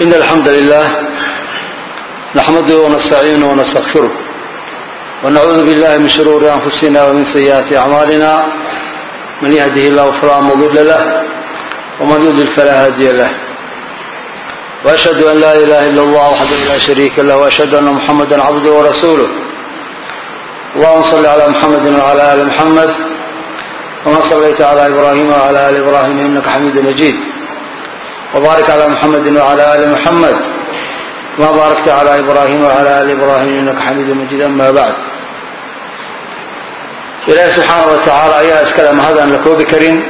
إن الحمد لله نحمده ونستعينه ونستغفره ونعوذ بالله من شرور أنفسنا ومن سيئات أعمالنا من يهده الله فلا مضل له ومن يضلل فلا هادي له وأشهد أن لا إله إلا الله وحده لا شريك له وأشهد أن محمدا عبده ورسوله اللهم صل على محمد وعلى آل محمد كما صليت على إبراهيم وعلى آل إبراهيم إنك حميد مجيد وبارك على محمد وعلى آل محمد كما باركت على إبراهيم وعلى آل إبراهيم إنك حميد مجيد. أما بعد إلهي سبحانه وتعالى أيها أسكلم هذا أن لكو بكرين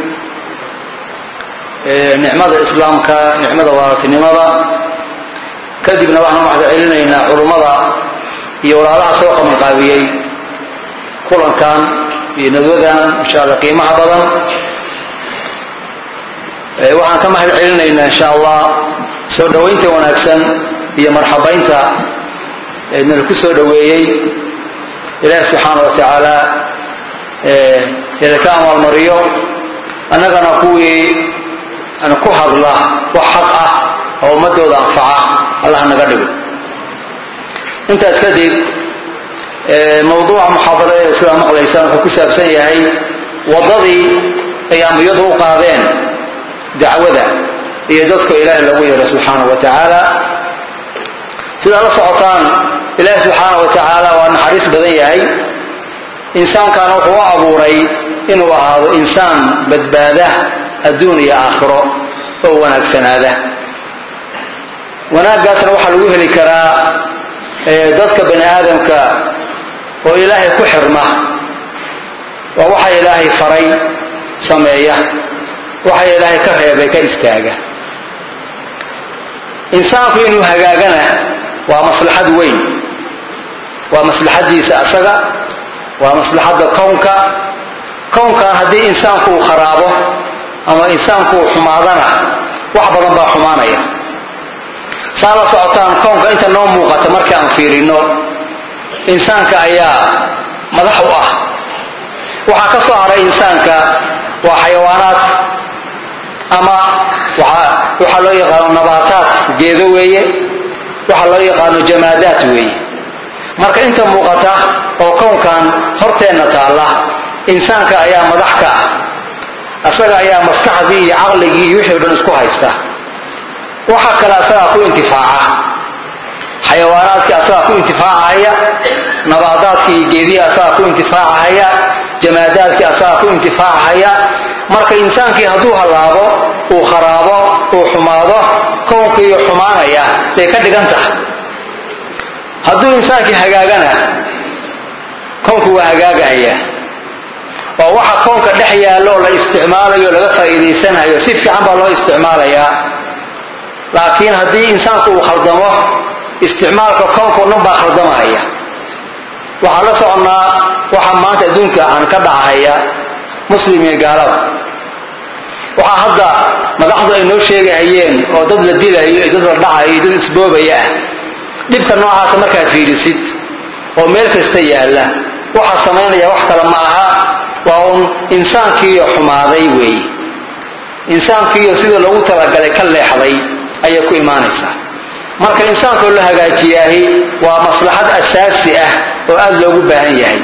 نعمة الإسلام كنعمة وارتنمة كذبنا وحنا واحد علينا عرمضة يورا لها سوق مقابيي كلا كان ينذذان إن شاء الله قيمة عبدا waxaan ka mahad celinaynaa insha Allah soo dhaweynta wanaagsan iyo marxabaynta ee ku soo dhaweeyay Ilaahay subhanahu wa ta'ala ka amal mariyo annagana kuwii aan ku hadla wax xaq ah oo ummadooda anfaca Allah naga dhigo. intaas kadib mawduuca muhaadarada sida maqlaysaan wuxuu ku saabsan yahay wadadii ay ambiyadu u qaadeen dacwada iyo dadka Ilaahay lagu yeero subhanahu wa ta'ala sida la socotaan Ilaahay subhanahu wa ta'ala waa naxariis badan yahay insaankan wuxuu abuuray inuu ahaado insaan badbaada adduun iyo aakhiro oo wanaagsanaada wanaaggaasna waxa lagu heli karaa dadka bani aadamka oo Ilaahay ku xirma waa waxa Ilaahay faray sameeya waxa Ilaahay ka reebay ka istaaga insaanku inuu hagaagana waa maslaxad weyn waa maslaxadiisa asaga waa maslaxada koonka hadii insaanku kharaabo ama insaanku xumaadana wax badan baa xumaanaya saala socotaan koonka inta noo muuqata marka aan fiirino insaanka ayaa madax u ah waxa ka soo haray insaanka waa xayawaanaad ama waxa loo yaqaan nabaataat geedo weeye waxa loo yaqaan jamaadaat weeye marka inta muuqata oo koonkan horteena taala insaanka ayaa madax ka ah asaga ayaa maskaxdii iyo aqligii iyo wixii dhan isku haysta waxa kala asaga ku intifaaca xayawaanaadka asaga ku intifaacaya nabaataadka iyo geediyaha asaga ku intifaacaya jamaadaadka asaga ku intifaacaya marka insaankii haduu halaabo oo kharaabo oo xumaado koonkii xumaanaya ee ka dhiganta haduu insaankii hagaagana koonku waa hagaagaya oo waxa koonka dhex yaalo la isticmaalayo laga faa'iideysanayo si fiican baa loo isticmaalayaa laakiin hadii insaanku uu khaldamo isticmaalka koonku baa khaldamaya waxa la soconaa waxa maanta adduunka aan ka dhacaya muslimiin gaalada waxa hadda madaxdu ay noo sheegayeen oo dad la dilayo dad la dhacayo dad isboobaya dibka noocaas marka fiirisid oo meel kasta yaala waxa sameynaya wax kale ma aha waa insaankii xumaaday weey insaankii sida lagu talagalay ka leexday ayay ku iimaanaysaa marka insaanku la hagaajiyahay waa maslaxad asaasi ah oo aad loogu baahan yahay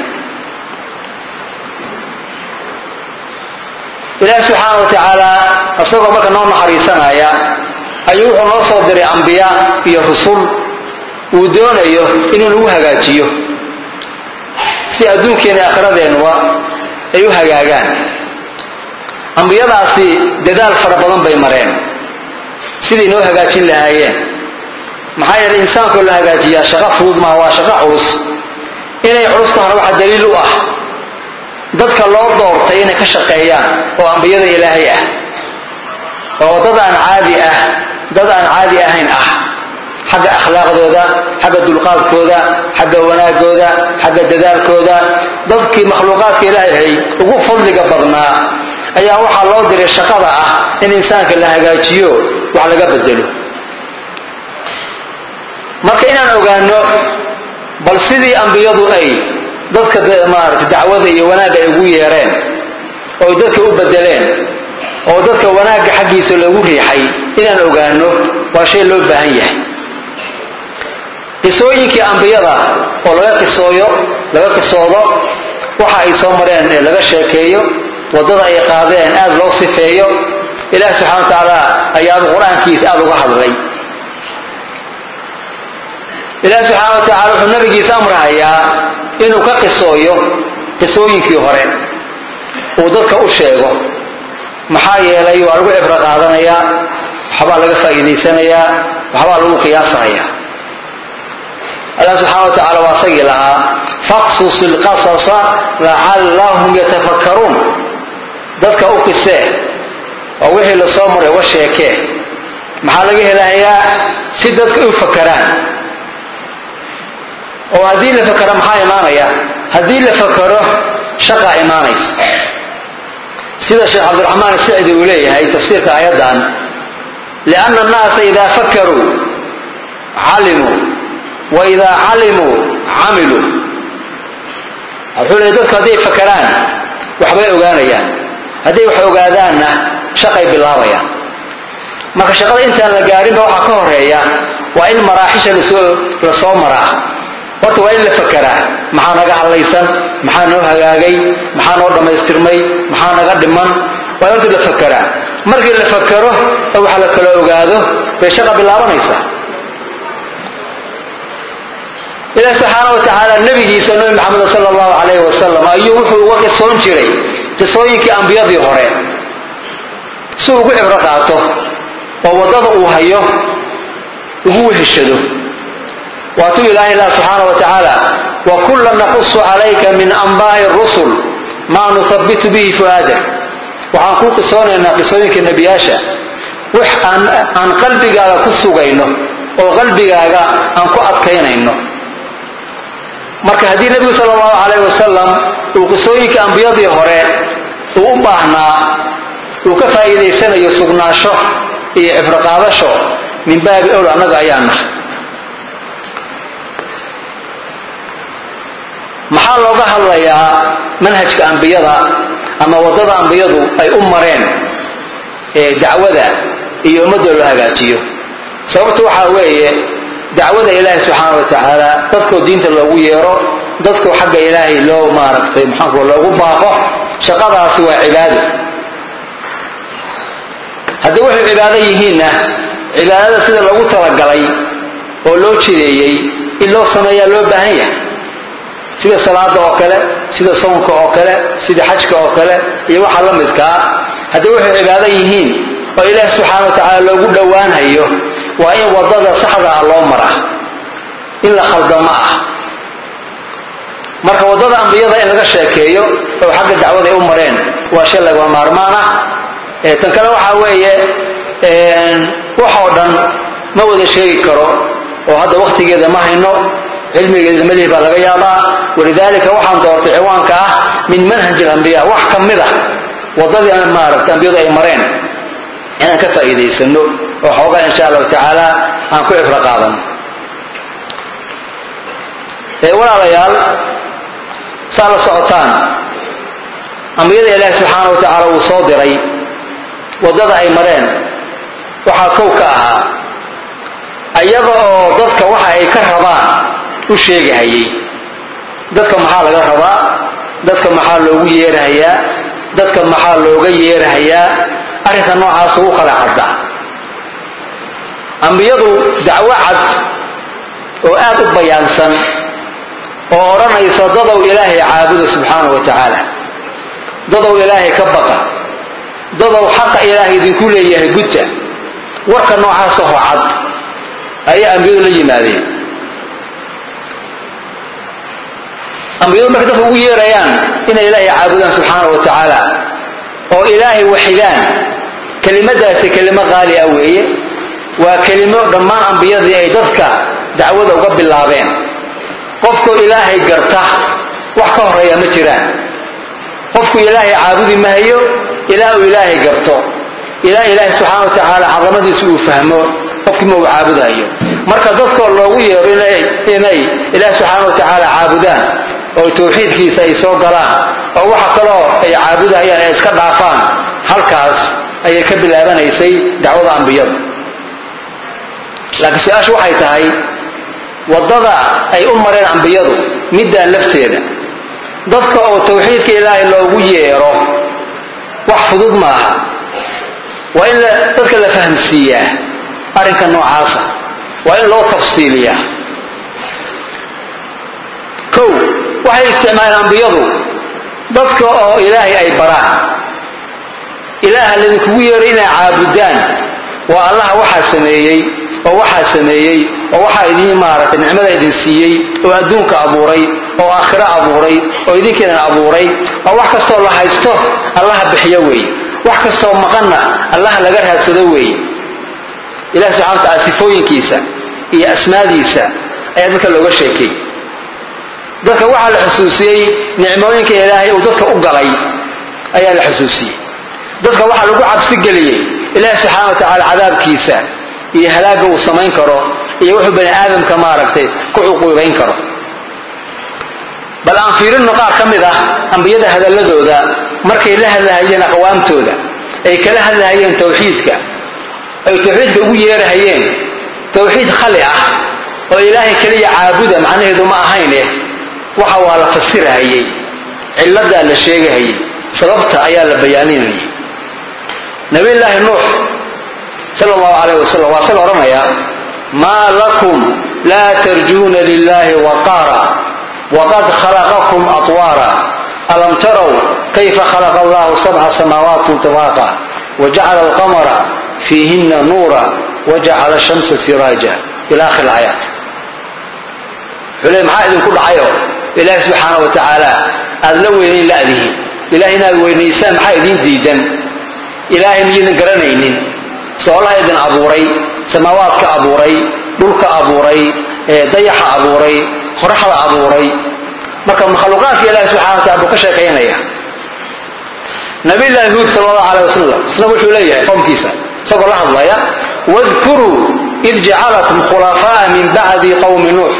Ilaahay subhanahu wa ta'ala asagoo marka noo naxariisanaya ayuu wuxuu noo soo diray anbiya iyo rasuul uu doonayo inuu nagu hagaajiyo si adduunkeena akhiradeena ay u hagaagaan anbiyadaasi dadaal fara badan bay mareen sidii noo hagaajin lahaayeen maxaa yeelay insaanku la hagaajiyaa shaqo fudud ma waa shaqo culus inay culus tahay waxa daliil u ah dadka loo doortay inay ka shaqeeyaan oo anbiyada Ilaahay ah oo dad aan caadi ahayn xagga akhlaaqdooda xagga dulqaadkooda xagga wanaagooda xagga dadaalkooda dadkii makhluuqaadka Ilaahay ugu fadliga badnaa ayaa waxa loo diray shaqada ah in insaanka la hagaajiyo wax laga bedelo marka inaan ogaano bal sidii anbiyadu ay dadka dacwada iyo wanaaga ay ugu yeereen oo dadka u bedeleen oo dadka wanaaga xaqiisa lagu riixay inaan ogaano waa shay loo baahan yahay qisooyinkii ambiyada oo laga qisoodo waxa ay soo mareen ee laga sheekeeyo wadada ay qaadeen aad loo sifeeyo ilaahay subhanahu wa ta'ala ayaa quraankiisa aad uga hadlay ilaahay subhanahu wa ta'ala wuxuu nabigiisa amrayaa inuu ka qisooyo qisooyinkii hore oo dadka u sheego maxaa yeelay waa lagu cibro qaadanaya waxba laga faa'iideysanaya waxba lagu qiyaasanaya Allah subhanahu wa ta'ala wasaqi laha faqsusul qasasa la'allahum yatafakkarun dadka u qisee oo wixii la soo maray wa sheekee maxaa laga helayaa si dadka u fakaraan oo hadii la fakaro maxaa imaanaya hadii la fakaro shaqa imaanaysa sida Sheikh Abdul Rahman Saidi uu leeyahay tafsiirka aayadan لأن الناس إذا فكروا علموا وإذا علموا عملوا أقول dadka haday fakaraan waxbay ogaanayaan haday wax ogaadaanna shaqay bilaabayaan marka shaqada intaan la gaarin waxa ka horeeya waa in maraaxisha la soo maraa waxa waa in la fakaraa maxaa naga halaysan maxaa noo hagaagay maxaa noo dhameystirmay maxaa naga dhiman waa in la fakaraa markii la fakaro waxa la kala ogaado bay shaqa bilaabanaysa إلى سبحانه وتعالى النبي صلى الله محمد صلى الله عليه وسلم أيوه وقت صون جري تسويك أنبياء هورين سوق عبرقاته ووضعه هيو وهو هشده واتو إله الله سبحانه وتعالى وكلا نقص عليك من أنباء الرسل ما نثبت به فؤادك وعنقوق صوننا قصويك النبياشا وح عن قلبك على كسوغينه وقلبك عن كأتكينينه marka hadii nabiga sallallahu alayhi wasallam uu qisooyinka ambiyadii hore uu u baahnaa uu ka faa'iideysanayo sugnaasho iyo cibro qaadasho min baabi owl anaga ayaana maxaa looga hadlayaa manhajka ambiyada ama wadada ambiyadu ay u mareen ee dacwada iyo ummadda loo hagaajiyo sababtu waxa weeye dacwada ilaahay subhanahu wa ta'ala dadku diinta loogu yeero dadku xagga ilaahay loo maaragtay maxaa loogu baaqo shaqadaasi waa cibaado haddii wax cibaado yihiinna cibaadada sida loogu talagalay oo loo jireeyay in loo sameeyo loo baahan yahay sida salaada oo kale sida soonka oo kale sida xajka oo kale iyo waxa la midka haddii wax cibaado yihiin oo ilaahay subhanahu wa ta'ala loogu dhawaanayo waa in wadada saxda ah loo maraa in la khaldama ah marka wadada ambiyada in laga sheekeeyo oo xagga dacwada ay u mareen waa shay laga maarmaan ah tan kale waxa weeye waxa dhan ma wada sheegi karo oo hadda waqtigeeda ma hayno cilmigeeda ma leeyahay laga yaabaa walidaalika waxaan doortay ciwaanka ah min manhaj al-anbiya wax kamida wadada maaragtay ambiyada ay mareen inaan ka faa'iideysano وحوغا إن شاء الله تعالى عن كل إفرقاضا ولا ريال صار السعطان أمير الله سبحانه وتعالى وصادري وضد أي مرين وحاكوكاها أيضا ضدك وحا أي كهربان وشيق هاي ضدك محال كهربان ضدك محال لو ييرهيا ضدك محال لو ييرهيا أريد نوعها سوق لحظة ambiyadu dacwo cad oo aad u bayaansan oo oranaysa dadaw ilaahay caabudo subhanahu wa ta'ala dadaw ilaahay ka baqa dadaw xaq ilaahay idinku leeyahay gudta warka noocaas oo cad ay ambiyadu la yimaadeen ambiyadu markay ugu yeerayaan in ilaahay caabudaan subhanahu wa ta'ala oo ilaahay waxidaan kelimadaasi kelimo qaali ah weeye وكلمة دمان أنبياء ذي أيدك دعوة وقبل اللعبين قفكوا إلهي قرطة وحكوا رأي مجران قفكوا إلهي عابد ما هي إلهي قرطة إلهي سبحانه وتعالى عظمة سوء فهمه قفكوا عابد هي مركز ذكر الله وير إلهي سبحانه وتعالى عابدان أو توحيد كيس أي صقران أو وحكوا أي عابد هي إسكت عفان هالكاس أي كبل أبان يسي دعوة أنبياء laakiin su'aashu waxay tahay wadada ay u mareen ambiyadu midaan lafteeda dadka oo tawxiidka ilaahay loogu yeero wax fudud maaha waa in dadka la fahamsiiyaa arrinka noocaasa waa in loo tafsiiliyaa kow waxay isticmaalaan ambiyadu dadka oo ilaahay ay baraan ilaaha lidinkugu yeero inay caabudaan waa allaha waxaa sameeyey oo waxaa idiin maaragtay nicmada idin siiyey oo adduunka abuuray oo aakhiro abuuray oo idinkeedana abuuray oo wax kastoo la haysto allaha bixiyo weeye wax kastoo maqanna allaha laga raadsado weeye ilaah subxana wa taala sifooyinkiisa iyo asmaadiisa ayaa dadka looga sheekay dadka waxaa la xusuusiyey nicmooyinka ilaahay uu dadka u galay ayaa la xusuusiyey dadka waxaa lagu cabsi geliyey ilaah subxaana wa tacaala cadaabkiisa iyo halaaga uu samayn karo iyo wuxuu bani aadamka maaragtay ku cuquubayn karo bal aan fiirino qaar ka mid ah ambiyada hadalladooda markay la hadlahayeen aqwaamtooda ay kala hadlahayeen tawxiidka ay tawxiidka ugu yeerahayeen tawxiid khali ah oo ilaahay kaliya caabuda macnaheedu ma ahayne waxa waa la fasirahayey cilladaa la sheegahayey sababta ayaa la bayaaninayay nabiyullaahi nuux sala allahu calayh wasalam waa sala odhanayaa maa lakum laa tarjuuna lilaahi waqaara waqad khalaqakum atwaara alam taraw kayfa khalaqa allahu sabca samaawaati tibaaqa wajacala alqamara fiihinna nuura wajacala ashamsa siraaja ila akhir alaayaat xulay maxaa idinku dhacayo ilaahi subxaana wa tacaala aad la weynayn la'dihiin ilaahay inaad weynaysaan maxaa idiin diidan ilaahay miyidan garanaynin soolaha idin abuuray samaawaadka abuuray dhulka abuuray dayaxa abuuray qoraxda abuuray marka makhluuqaadka ilaahi subxana wa taala buu ka sheekaynaya nabiyullaahi huud sallallahu alayhi wasallam isna wuxuu leeyahay qowmkiisa isagoo la hadlaya wadkuruu id jacalakum khulafaa'a min bacdi qowmi nuux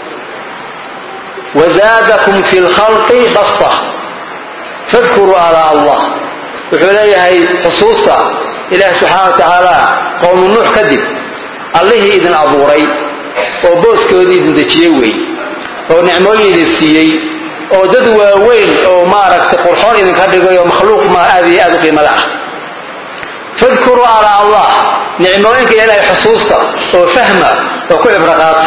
wazaadakum fi lkhalqi basta fadkuruu alaa allah wuxuu leeyahay xusuusta ilaahi subxaana wa tacaala qowmu nuux kadib allihii idin abuuray oo booskoodii idin dejiyey wey oo nicmooyin idin siiyey oo dad waaweyn oo maaragtay qurxoon idinka dhigay oo makhluuq ma aad iyo aad u qiimo la ah fadkuruu alaa allah nicmooyinka ilaahay xusuusta oo fahma oo ku cibro qaata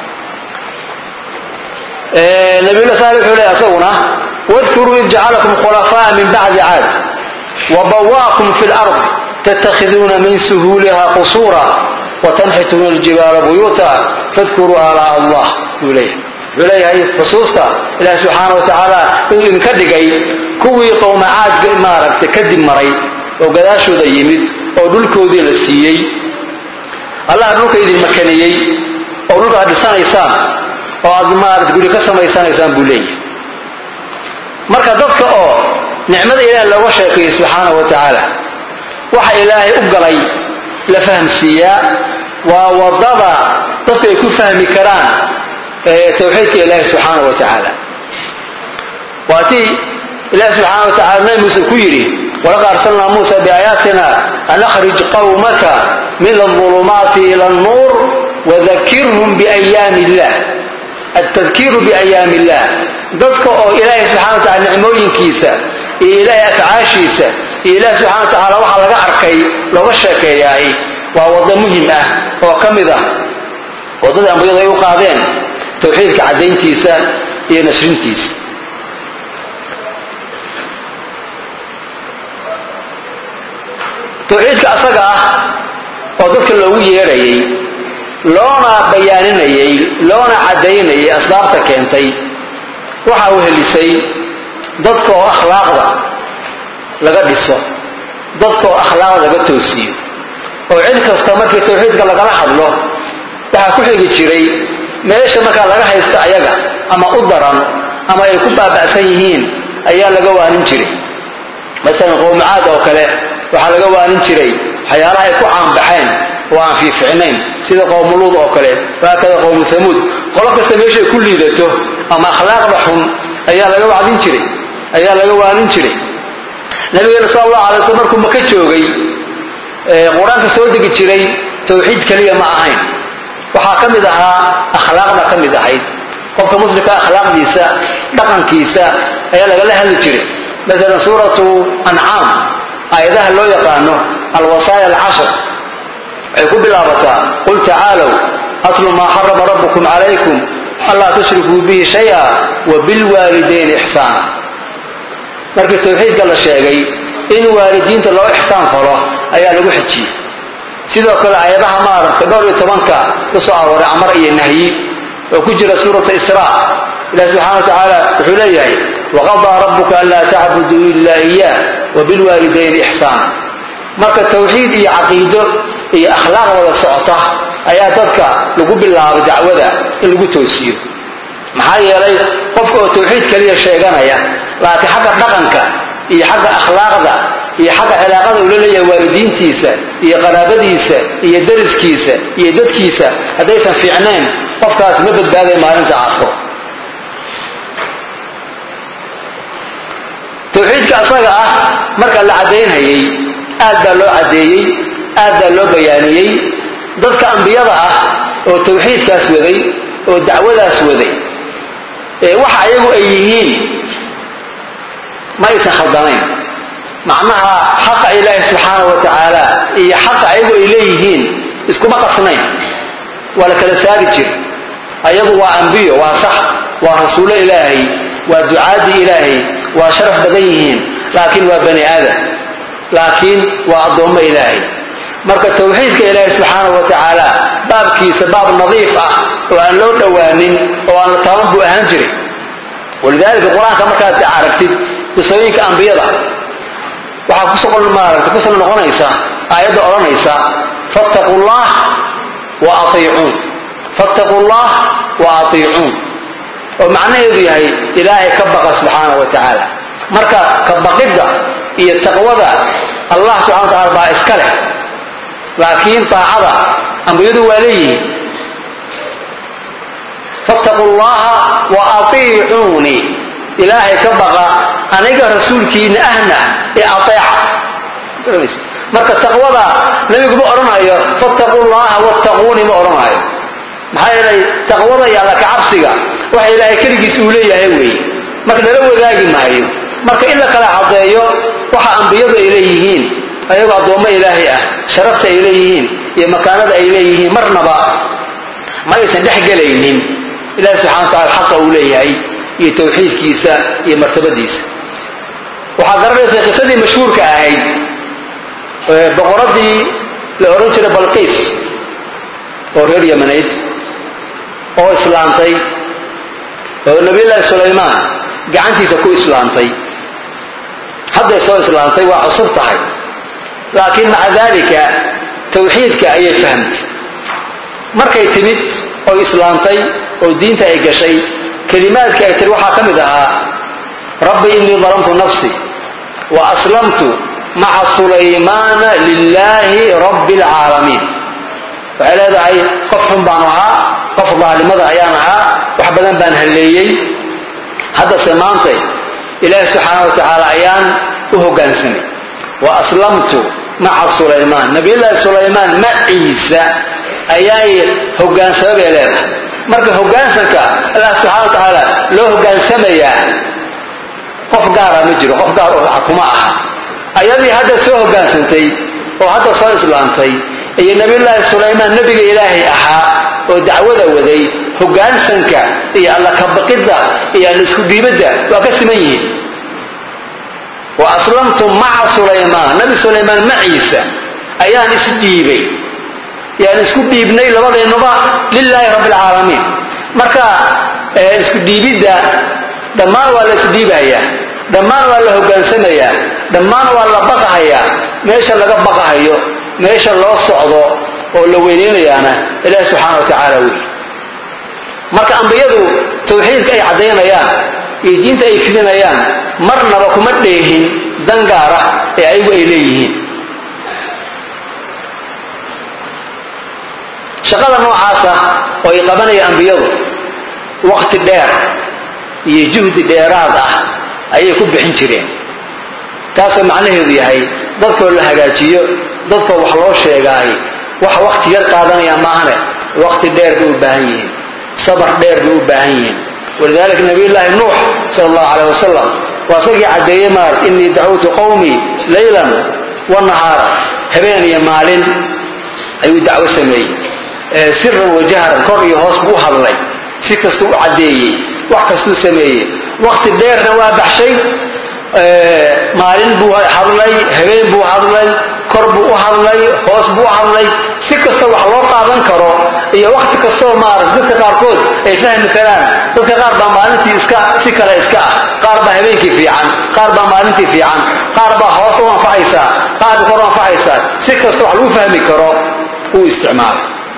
nabiyullah saalix wuxuu leeyahay asaguna wadkuruu id jacalakum khulafaa'a min bacdi caad wabawa'akum fi lard tattakhiduuna min suhuuliha qusuura watanxituuna aljibaala buyuuta fadkuruu alaa allah buu leeyahay wuxuu leeyahay xusuusta ilaahi subxaana wa tacaala inuu idinka dhigay kuwii qowma caad maaragtay kadib maray oo gadaashooda yimid oo dhulkoodii la siiyey allah dhulka idin makaniyey oo dhulka aad dhisanaysaan oo aad maaragtay guri ka samaysanaysaan buu leeyahay marka dadka oo nicmada ilaahi looga sheekeeyey subxaana wa tacaala waxa ilaahay u galay la fahamsiiyaa waa wadada dadka ay ku fahmi karaan tawxiidka ilaahi subxaana wa tacaala waatii ilaahi subxaana wa tacaala nabi muuse ku yidhi walaqad arsalnaa muusa biaayaatina an akhrij qawmaka min alظulumaati ila annuur wadakirhum biayaami illah altadkiiru biayaami illah dadka oo ilaahay subxana wa tacala nicmooyinkiisa iyo ilaahay afcaashiisa iyo ilaahi subxana wa tacaala waxaa laga arkay looga sheekeeyaay waa waddo muhim ah oo ka mid ah waddadii ambiyadu ay u qaadeen tawxiidka caddayntiisa iyo nasrintiisa tawxiidka asaga ah oo dadka loogu yeedhayay loona bayaaninayay loona caddaynayay asbaabta keentay waxaa u helisay dadka oo akhlaaqda laga dhiso dadka oo akhlaaqda laga toosiyo oo cid kasta markii tawxiidka lagala hadlo waxaa ku xigi jiray meesha markaa laga haysta ayaga ama u daran ama ay ku baaba'san yihiin ayaa laga waanin jiray maalan qowmi caad oo kale waxaa laga waanin jiray waxyaalaha ay ku caanbaxeen oo aan fiificnayn sida qowmu luud oo kale waakada qowmu hamuud qolo kasta meeshay ku liidato ama akhlaaqda xun ayaa laga wacdin jiray ayaa laga waanin jiray nabigeena sal allahu alay waslm markuu maka joogay qur-aanka soo degi jiray tawxiid keliya ma ahayn waxaa ka mid ahaa akhlaaqda ka mid ahayd qofka muslimka akhlaaqdiisa dhaqankiisa ayaa lagala hadli jiray مثلا سورة أنعام آياتها لو يقانو الوصايا العشر يقول بالآبطاء قل تعالوا أتل ما حرم ربكم عليكم ألا تشركوا به شيئا وبالوالدين إحسانا مركز التوحيد قال الشيء إن والدين تلو إحسان فالله أيها لو حجي سيدو كل آياتها مارا فدور يتمنك بسعى ورعمر إيه النهي وكجر سورة إسراء إلى سبحانه وتعالى حليه وقضى ربك ألا تعبدوا إلا إياه وبالوالدين إحسانا مركز التوحيد إيه عقيدة إيه أخلاق ولا سعطة أيها تذكى لقوا بالله بدعوة اللي قلت توسير محايا لي قفك التوحيد كليا الشيطان لكن حق دقنك إيه حق أخلاق ذا إيه حق علاقة ولله والدين تيسا إيه قرابديسا إيه درس كيسا إيه دد كيسا هذا في عنان قفك مبد باقي ما أنت عارفه توحيدك أصلا مركا اللي عدين هي آذا لو عديي آذا لو بيانيي ضدك أنبياء وتوحيدك أسودي والدعوة أسودي وحا يقول أيهين ما يسخدمين معناها حق إله سبحانه وتعالى حق يقول إليهين اسكو ما قصنين ولا كلا ثابت أيضا أنبياء وصح ورسول إلهي ودعاء إلهي وشرف بديهين لكن وبني آدم لكن وأضم إلهي مركز التوحيد كإلهي سبحانه وتعالى باب كيس باب نظيف وأن لو دوانين وأن تنبو أهنجري ولذلك القرآن كما كانت عرفتي تسويك أنبياء وحكسق المارك تكسر الغنيسة آيات أرانيسة فاتقوا الله وأطيعون فاتقوا الله وأطيعون ومعنى هذه هي إلهي كبق سبحانه وتعالى مركا كبقيدا هي التقوى الله سبحانه وتعالى با اسكله لكن طاعه أنبياء وليه فاتقوا الله وأطيعوني إلهي كبق أنا رسولك إن أهنا أطيع مركا التقوى لم يقول أرنايا فاتقوا الله واتقوني ما أرنايا maxay taqwada yalla ka cabsiga waxa ilaahay kaligiis uu leeyahay way marka la wadaagi maayo marka illa kala cadeeyo waxa anbiyadu ay leeyihiin ayaga adooma ilaahay ah sharafta ay leeyihiin iyo makaanada ay leeyihiin marnaba ma aysan dhaxgalaynin ilaahay subhanahu wa ta'ala xaq uu leeyahay iyo tawxiidkiisa iyo martabadiisa waxa garanaysa qisadii mashhuurka ahayd boqoradii la oran jiray Balqiis oo reer Yamaneed oo islaantay oo nabi Allah Suleymaan gacantiisa ku islaantay hadda soo islaantay waa cusub tahay laakiin maca dalika tawxiidka ay fahamtay markay timid oo islaantay oo diinta ay gashay kalimaadka ay tir waxa kamid ahaa rabbi inni dhalamtu nafsi wa aslamtu ma'a Suleymaan lillahi rabbil alamin وعلى ذلك قفهم بانها قف ظالمة أيامها وحبذا بان هليي هذا سمانتي إله سبحانه وتعالى أيام وهو قانسني وأسلمت مع سليمان نبي الله سليمان مع عيسى أيام هو قانسني بإله مركز هو قانسنك الله سبحانه وتعالى لو هو قانسني قف قارة مجرى قف قارة حكماءها أيام هذا سوى قانسنتي وهذا صار إسلامتي أي نبي الله سليمان نبي إلهي أحا ودعوة وذي هجان سنكا إيه الله كبقدة إيه الاسكو بيبدأ وكسميه وأسلمتم مع سليمان نبي سليمان مع عيسى أيان اسديبي يعني اسكو بيبني لبضي النبا لله رب العالمين مركا اسكو بيبدأ دمان ولا اسديبها دمان ولا هجان سنيا دمان ولا بقها ماشا لقى بقها meesha loo socdo oo la weyneynayana Ilaahay subhanahu wa ta'ala wii marka anbiyadu tawxiidka ay cadeynayaan ee diinta ay filinayaan marnaba kuma dheehin dangaara ee ay leeyihiin shaqada noocaas ah oo ay qabanayaan anbiyadu waqti dheer iyo juhdi dheeraad ah ayay ku bixin jireen taas macnaheedu yahay dadka la hagaajiyo dadka wax loo sheegay wax waqti yar qaadanaya maahane وقت دير بأباهيه صبر دير بأباهيه. ولذلك نبي الله نوح صلى الله عليه وسلم وصقي عدي مار إني دعوت قومي ليلا والنهار هبين يمال أي دعوة سمي سرا وجهرا كوري هوسبوها الله سكستو عدي وحكستو سمي وقت دير نوابح شيء maalin buu hadlay habeen buu hadlay kor buu hadlay hoos buu hadlay si kasta wax loo qaadan karo iyo waqti kasta oo dadka qaarkood ay fahmi karaan dadka qaar baa maalintii iska si kale iska qaar baa habeenkii fiican qaar baa maalintii fiican qaar baa hoos oo anfacaysa qaar kor oo anfacaysa si kasta wax loo fahmi karo uu isticmaal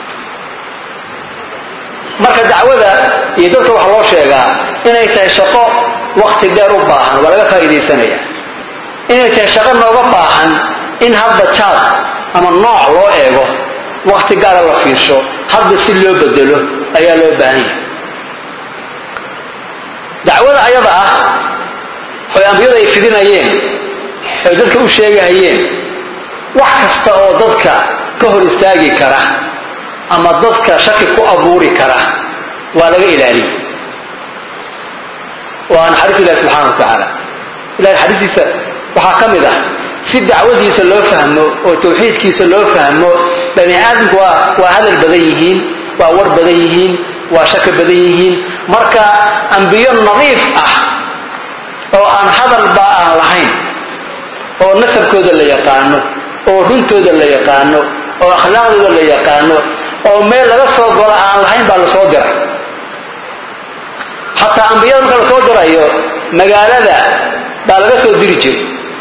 marka dacwada iyo dadka wax loo sheegaa inay tahay shaqo waqti dheer u baahan waa laga faa'iideysanaya inay tahay shaqo nooga baahan in hadda jaad ama nooc loo eego waqti gaar ah la fiirsho hadda si loo bedelo ayaa loo baahan yahay dacwada ayada ah oo ambiyada ay fidinayeen ay dadka u sheegayeen wax kasta oo dadka ka hor istaagi kara ama dadka shaki ku abuuri kara waa laga ilaaliyo وأنا حديث الله سبحانه وتعالى إلى الحديث وحكمه سد دعوتي سلو فهمه وتوحيد كي سلو فهمه بني آدم وهذا البديهين وأور بديهين وشك بديهين مركا أنبياء نظيف أو أن هذا الباء لحين أو نسب كود اللي يقانو أو هن كود اللي يقانو أو أخلاق اللي يقانو أو ميل رسول قرآن لحين بالصدر حتى أنبياء كانوا صدر أيوه مجالدا بالغ صدر جري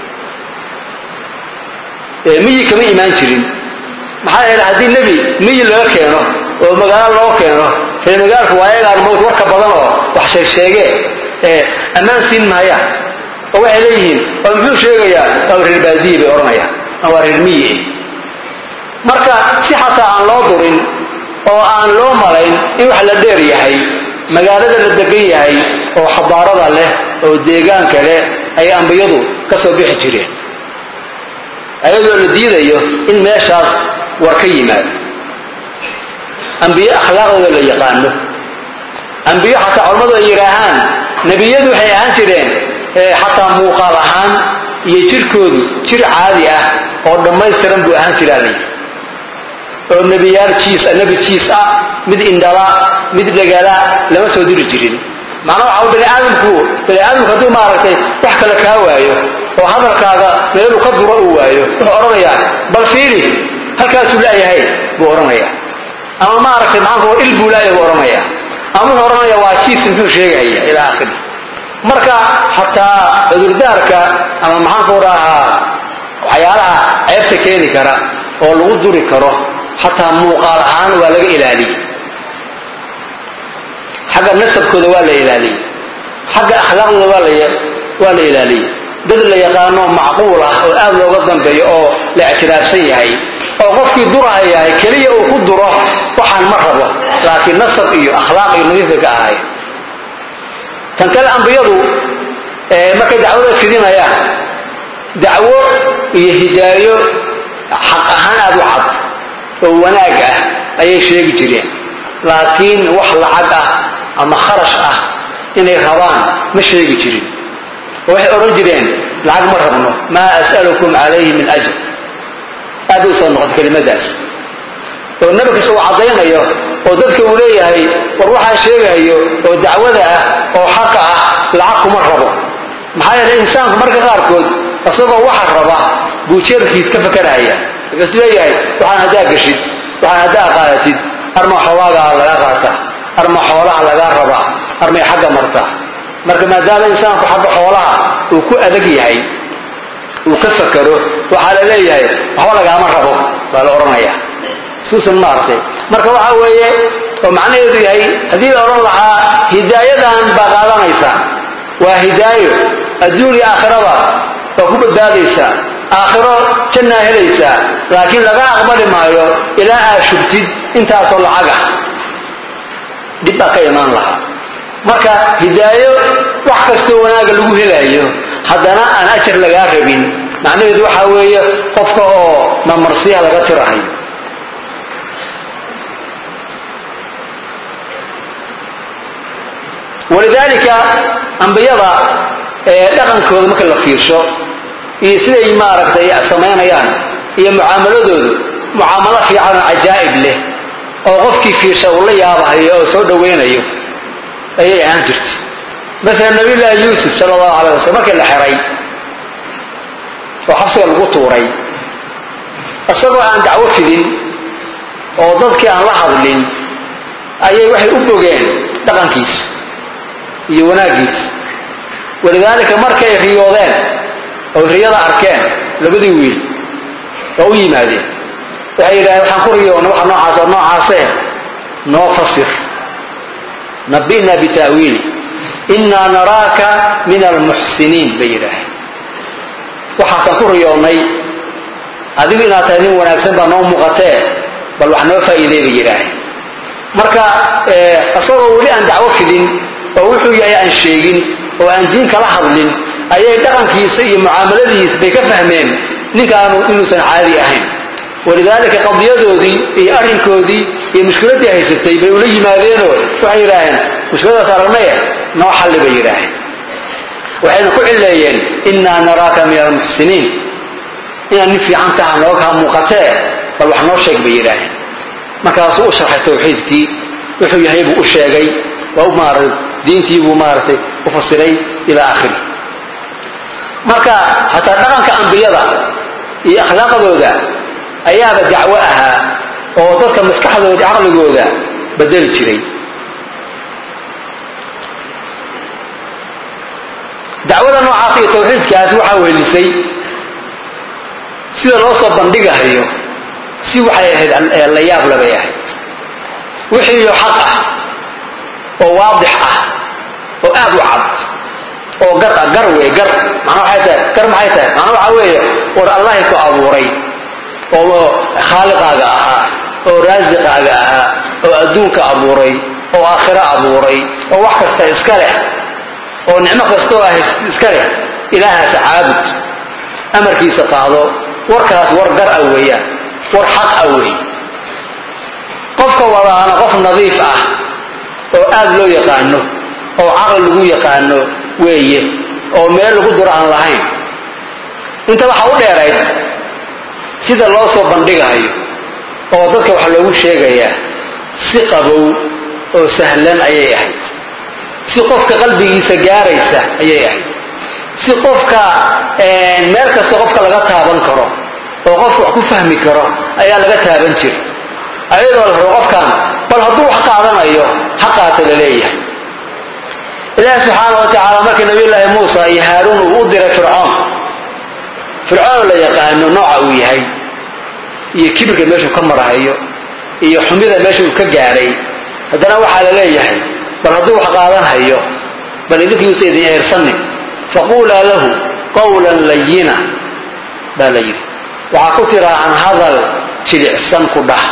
مية كم إيمان جرين محل هذه النبي مية اللي كانوا ومجال الله كانوا في مجال فوايد على الموت وركب بدنه وحشر شيء أمان سين مايا أو عليهم أو مفيش شيء يا أو البادية بأرمية أو الرمية مركا صحة عن لادرين أو عن لومالين يوحل الدير هاي magaalada la degan yahay oo xabaarada leh oo deegaan kale ay ambiyadu ka soo bixi jireen ayadoo la diidayo in meeshaas war ka yimaado ambiye akhlaaqooda la yaqaano ambiye xataa culimadu ay yiraahaan nabiyadu waxay ahaan jireen xataa muuqaal ahaan iyo jirkoodu jir caadi ah oo dhammaystiran buu ahaan jiraalay oo nabiyaal nabi jiis mid indhala mid dhagala lama soo diri jirin macnaha waxa bani aadamku haduu maaragtay wax kale ka waayo oo hadalkaaga meel uu ka duro uu waayo wuxuu oranayaa bal fiiri halkaas uu leeyahay buu oranayaa ama maaragtay maxaa il buu leeyahay buu oranayaa ama wuxuu oranayaa waa jiis intuu sheegaya ilaa akhir marka hataa cudurdaarka ama maxaa ku raaha waxyaalaha ceebta keeni kara oo lagu duri karo حتى موقال عن ولا إلالي حق النسب كذا ولا إلالي حق أخلاق ولا إلالي بدل يقانون معقولة أو أبلغ قدام بي أو لاعتراف سيئي أو قفك درها هي كلية أو قدرة وحن مرحبا لكن نسب إيه أخلاق نظيف كهاي كان الأنبياء ما كدعوة في دينا يا دعوة هداية حق أهان أبو عبد وناجح أي شيء جريان لكن وحل عقة أما خرش إن الهوان مش شيء جري وهي أرجلين العقل مرة ما أسألكم عليه من أجر هذا صنع كلمة داس والنبي سوى عضينا أيه وذلك وليه هي وروح شيء هي ودعوة أو حقه العقل مرة محايا الإنسان مرة غاركود أصلا واحد ربع بوشير كيس كيف كراهية بس ليه وعن هذا قشيد وعن هذا قالتي أرمى حواجة على قارته أرمى حوالها على قاربة أرمى حاجة مرة ما دام الإنسان في حق حوالها وكو أدقي هاي وكفكره وحال ليه هاي حوالها مرة بالأورنية سوس النارتي مرة وحويه ومعنى يدي هاي هذه الأورنية هداية عن بقالة إنسان وهداية الدنيا آخرة وكوب الداديسة آخرة جنة هليسة لكن لغا أقبل مايو إلى أشبتد انت أصل عقا دبا كيمان لها مركا هداية وحكستو وناق اللقو هلايو حدنا أنا أجر لغا ربين معنى يدو حاوية قفك ما مرسيها لغا ترحي walidaalika ambiyada dhaqankooda marka la fiirsho iyo siday maaragtay sameynayaan iyo mucaamaladoodu mucaamalo fiican oo cajaa'ib leh oo qofkii fiirsha uu la yaabahayo oo soo dhaweynayo ayay ahaan jirtay مثلا نبي الله يوسف صلى الله عليه وسلم markii la xiray oo xabsiga lagu tuuray asagoo aan dacwo fidin oo dadkii aan la hadlin ayay waxay u bogeen dhaqankiis iyo wanaagiis walidaalika markay riyoodeen oo riyada arkeen labadii wiil oo u yimaadeen waxay yiraahdeen waxaan ku riyoonay waxa noocaas noo fasir nabina bitawili inna naraka min almuhsinin bayraah waxaan ku riyoonay adigu inaad tahay nin wanaagsan baa noo muuqatee bal wax noo faa'iideeyay bayraah marka asagoo wali aan dacwo fidin oo wuxuu yahay aan sheegin oo aan diin kala hadlin ayay dhaqankiisa iyo mucaamaladiisa bay ka fahmeen ninkaanu inuusan caadi ahayn walidaalika qadiyadoodii iyo arrinkoodii iyo mushkiladii haysatay bay ula yimaadeen oo waxay yiraahdeen mushkiladaas aragnay noo xalli bay yiraahdeen waxayna ku cileeyeen inna naraka min almuhsinin inaan nin fiican tahay noo ka muuqatee bal wax noo sheeg bay yiraahdeen markaasuu u sharxay tawxiidkii wuxuu yahay buu u sheegay waa u maaray diintii buu maartay u fasiray ila aakhiri marka hatta dhaqanka ambiyada iyo akhlaaqadooda ayaaba dacwo ahaa oo dadka maskaxdooda aqligooda bedel jiray dacwada noocaas iyo tawxiidkaas waxa weelisay sida loo soo bandhigayo si waxay ahayd la yaab laga yahay wixii xaq ah oo waadix ah oo aad u cad oo gar way gar maxay tahay waxa weeye war Allah ku abuuray oo khaliqaaga ahaa oo raasiqaaga ahaa oo adduunka abuuray oo aakhira abuuray oo wax kasta iska leh oo nicmo kasta oo iska leh ilaaha saabud amarkiisa qaado warkaas war gar ah weeyaan war xaq ah weey qofka walaana qof nadiif ah oo aad loo yaqaano oo aqal lagu yaqaano weeye oo meel lagu duraan lahayn inta waxa u dheerayd sida loo soo bandhigayo oo dadka waxa loogu sheegayaa si qabow oo sahlan ayay ahayd si qofka qalbigiisa gaaraysa ayay ahayd si qofka meel kasta qofka laga taaban karo oo qofku wax ku fahmi karo ayaa laga taaban jiray ayadoo la rabo qofkan bal hadduu wax qaadanayo xaqaata leeyahay ilaahay subhanahu wa ta'ala markii nabi ilaahi Muusa iyo Haaruun uu diray fircoon la yaqaano nooca uu yahay iyo kibirka meesha ka marahayo iyo xumida meesha uu ka gaaray hadana waxa la leeyahay bal hadduu wax qaadanayo bal idinkiisu sidii eersanay faqula lahu qawlan layyina balayir waxa ku tira aan hadal jilicsan ku dhax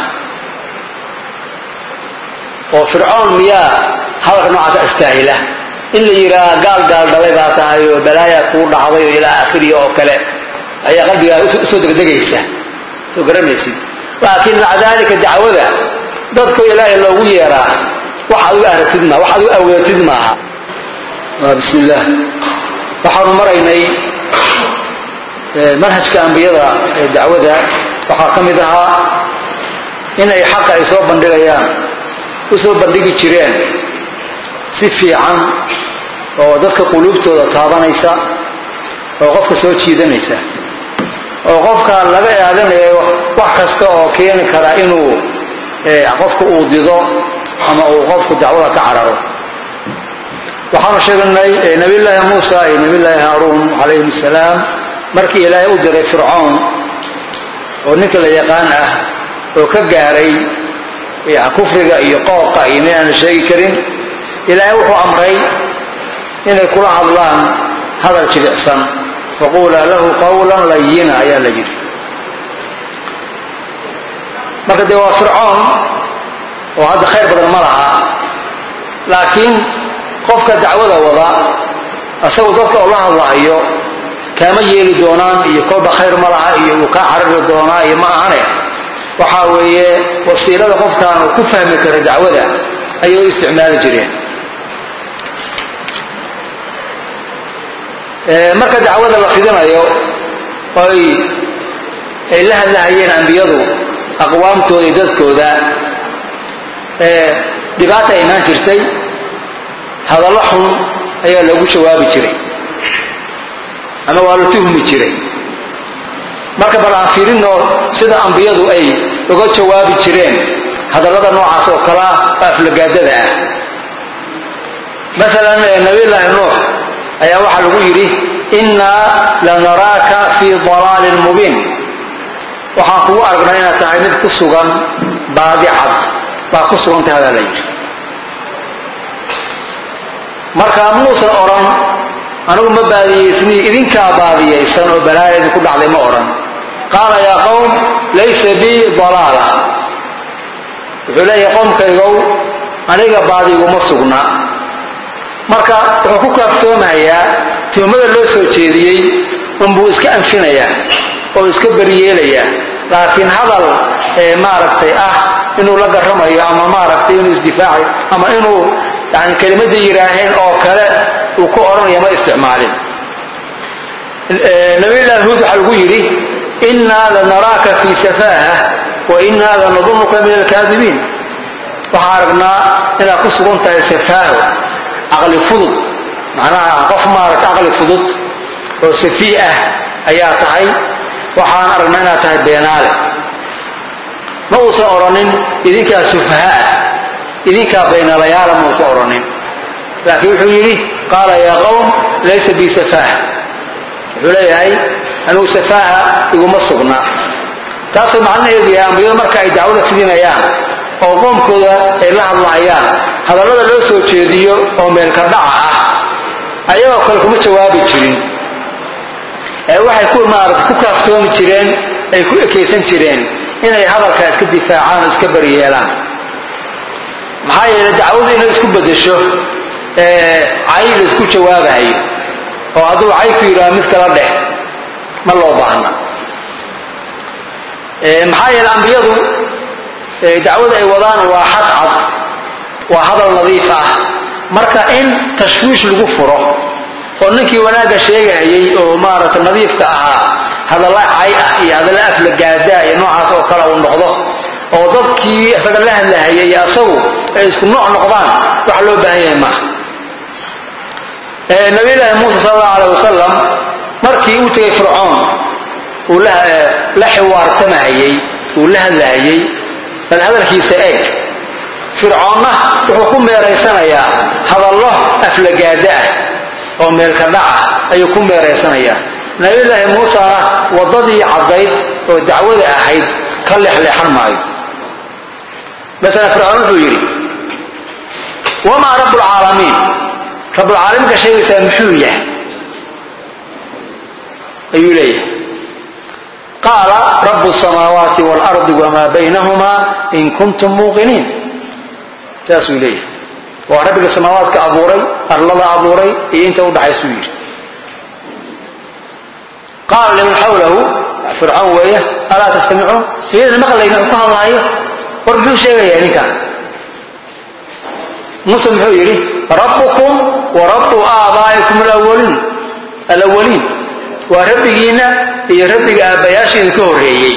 oo fircoon miya halka nooca istaahila in la yiraa gaal dhalay baa tahay oo balaaya ku dhacday ila aakhiri oo kale ayaa qalbiga soo degdegaysa soo garanaysid laakiin macdaalika dacwada dadku ilaahay loogu yeeraa waxa uu aragtidna waxa uu awoodid maaha bismillah waxaan maraynay manhajka ambiyada dacwada waxa kamid ahaa in ay xaq ay soo bandhigayaan u soo bandhigi jireen si fiican oo dadka qulubtooda taabanaysa oo qofka soo jiidanaysa oo qofka laga yaabanayo wax kasta oo keeni kara inuu qofku uu dido ama uu qofku dacwada ka cararo waxaan sheegnay nabi ilaahi Muusa iyo nabi ilaahi Haaruun alayhi salaam markii ilaahay u diray fircoon oo ninka la yaqaan ah oo ka gaaray kufriga iyo qooqa iyo aan sheegi karin ilaahay wuxuu amray inay kula hadlaan hadal jilicsan faqula lahu qawlan layyina ayaa la yiri marka de waa fircoon oo hadda khayr badan ma laha laakiin qofka dacwada wada asagoo dadka la hadlayo kama yeeli doonaan iyo kooba khayr ma laha iyo ka carari doonaa iyo ma ahane waxa weeye wasiilada qofkaan ku fahmi karo dacwada ayuu isticmaali jireen marka dacwada la fidinayo ay la hadlaayeen anbiyadu aqwaamtooda iyo dadkooda dhibaata imaan jirtay hadallo xun ayaa lagu jawaabi jiray ama waa la tuhmi jiray marka bal aan fiirino sida anbiyadu ay uga jawaabi jireen hadallada noocaas oo kala aflagaadada ah مثلا نبي الله نوح ayaa waxa lagu yiri inna lanaraka fi dhalalin mubin waxaan ku aragnaa inaad tahay mid ku sugan baadicad baa ku sugan tahay la yiri marka muusa oran anigu ma baadiyeysni idinka baadiyeysan oo balaayeed ku dhacday ma oran qaala ya qawm laysa bi dalala wuxuu leeyahay qomkaygu aniga baadigu ma sugna marka wuxuu ku kaaftoomayaa tuhmada loo soo jeediyay buu iska anfinayaa oo iska bariyeelaya laakiin hadal maaragtay inuu la garamayo ama maaragtay inuu isdifaaci ama inuu yani kalimadii yiraaheen oo kale uu ku oranayo ma isticmaalin nabi ilaahi huud waxa lagu yiri inna lanaraka fi safaha wa inna lanadhunnuka min al-kadhibin waxa aragnaa ina ku sugan tahay safaha aqli fudud macnaha qof maaragtay aqli fudud oo safiih ayaa tahay waxaan aragnaa inaad tahay beenaale ma uusan oranin idinkaa sufaha idinkaa beenaalayaal ma uusan oranin laakiin wuxuu yidhi qaala yaa qawm laysa bi safaah wuxuu leeyahay anuu safaha iguma sugna taasoo macnaheedu yahay ambiyada marka ay dacwada fidinayaan oo qoomkooda ay la hadlayaan hadallada loo soo jeediyo oo meel ka dhaca ayagoo kale kuma jawaabi jirin waxay ku maaragtay ku kaaftoomi jireen ay ku ekeysan jireen inay hadalka iska difaacaan oo iska bariyeelaan maxaa yeelay dacwadu inay isku bedesho cayl isku jawaabayo oo hadduu cay ku yidhaha mid kala dheh ma loo baahna maxaa yeelay ambiyadu dacwada ay wadaan waa xaq cad waa hadal nadiif marka in tashwiish lagu furo oo ninkii wanaaga sheegayay oo maaragtay nadiifka ahaa hadalla cay iyo hadalla aflagaada iyo noocaas oo kala uu noqdo oo dadkii isaga la hadlayay asagu ay isku nooc noqdaan wax loo baahan yahay ma nabi ilaahi muusa sallallahu alayhi wasallam markii uu tagay fircoon uu la xiwaartamayay uu la hadlayay bal hadalkiisa eeg fircoonna wuxuu ku meereysanayaa hadallo aflagaada oo meel ka dhaca ayuu ku meereysanayaa nabi ilaahi muusa wadadii cadayd oo dacwada ahayd ka leexleexan maayo مثلا فرعون يري وما رب العالمين رب العالمين كشيء سامحويه أيوليه قال رب السماوات والأرض وما بينهما إن كنتم موقنين تاسو إليه ورب السماوات كأبوري أرلض أبوري إنت ودعي سوير قال لمن حوله فرعون وإيه ألا تستمعون إذا ما قال لنا أكوها الله ورجو شيء يعني كان مسلم يري ربكم ورب آبائكم الأولين وربنا هي ربك آبائشين كوريي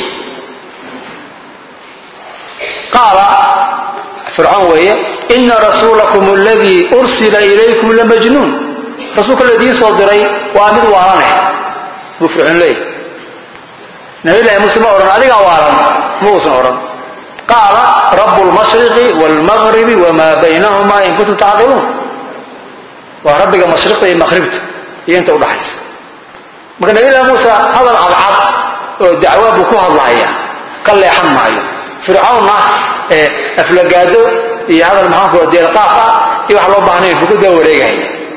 قال فرعون وهي إن رسولكم الذي أرسل إليكم لمجنون رسولك الذي صدري وامر وارانه وفرعون لي نبي الله مسلم أوران هذه واران موسى أوران قال رب المشرق والمغرب وما بينهما إن كنتم تعقلون وربك مشرق المغرب أنت وضحيس مكان نبي الله موسى هذا العضعض دعوة بكوها الله قال لي حم معي فرعون أفلقاده هذا المحافظ ودي القافة يوحلوا بعنين في كل دولة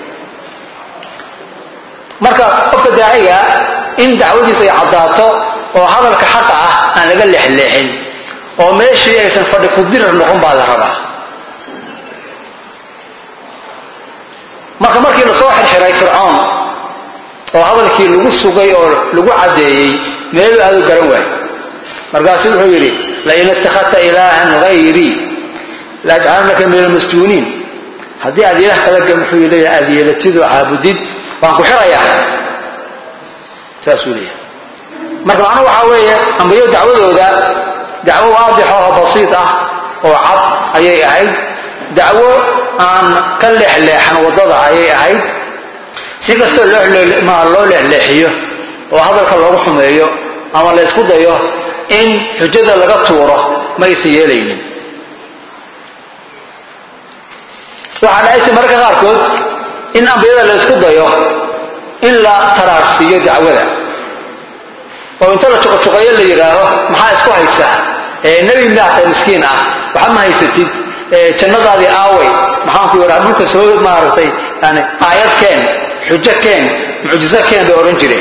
مركا قفة داعية إن دعوتي سيعضاته وهذا الكحقة أنا قال لي حليحين oo meeshii aysan fadhi ku dirar noqon baa la rabaa markii la soo xirxiray fircoon oo hadalkii lagu sugay oo lagu cadeeyay meel aad u garan waay markaas wuxuu yiri la in ittakhata ilaahan ghayri la ja'alnaka min al-masjunin hadii aad ilaah kala gamxuu leeyahay aad yeelatido caabudid waan ku xirayaa تاسولية مركب أنا وحوية أم بيو دعوة واضحة وبسيطة وعب أي أعيد دعوة عن كل حن وضضع أي أعيد سيكستو ما الله لحيه وهذا الله حميه أما لا يسكت أيه إن حجة لقى صورة ما يسيلين وعلى أي مركز أركض إن أبيض لا يسكت أيه إلا ترارسية دعوة وإن ترى شقية اللي يراه ما حيسكو هيسا النبي الله مسكين وحما هيستيد جنة هذه آوي ما حنكو يرابلك سويت ما عرفتي يعني آيات كان حجة كان معجزة كان بأورنجري